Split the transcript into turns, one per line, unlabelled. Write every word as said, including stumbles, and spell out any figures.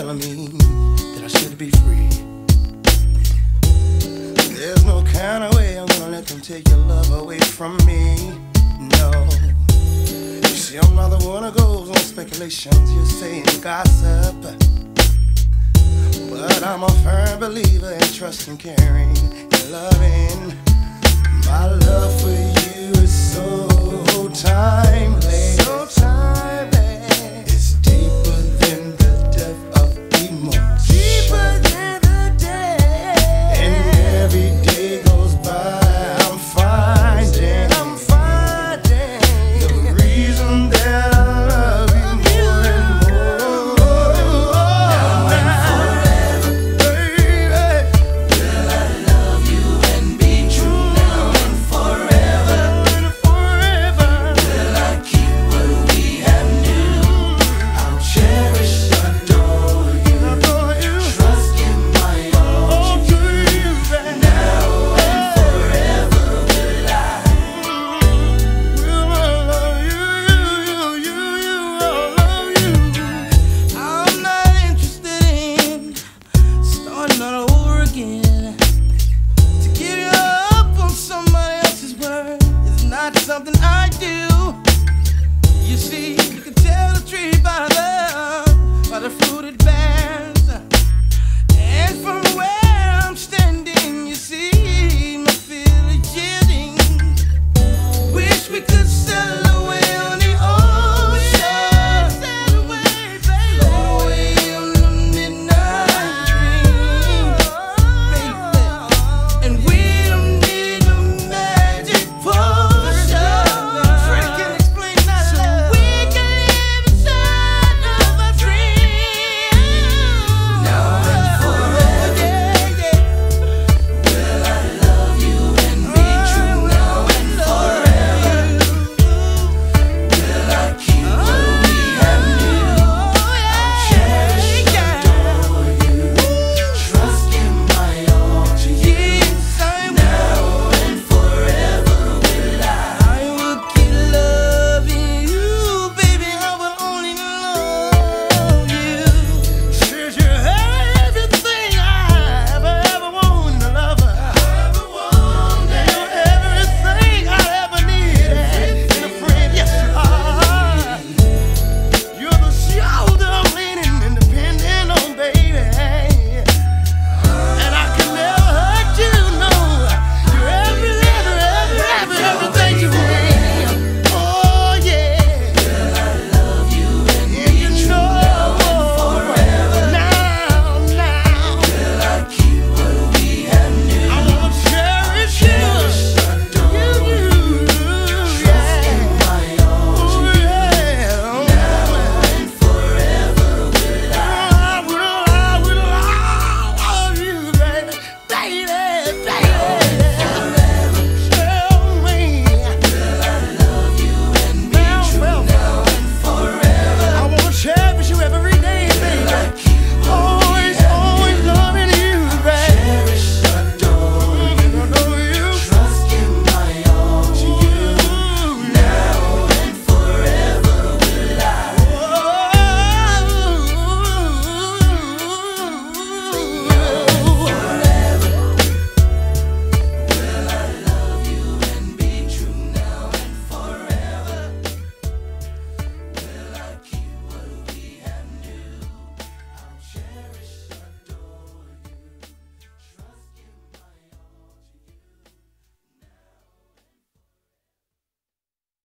telling me that I should be free. There's no kind of way I'm gonna let them take your love away from me. No. You see, I'm not the one who goes on speculations, you're saying gossip. But I'm a firm believer in trusting, caring, and loving. My love for you is so tight.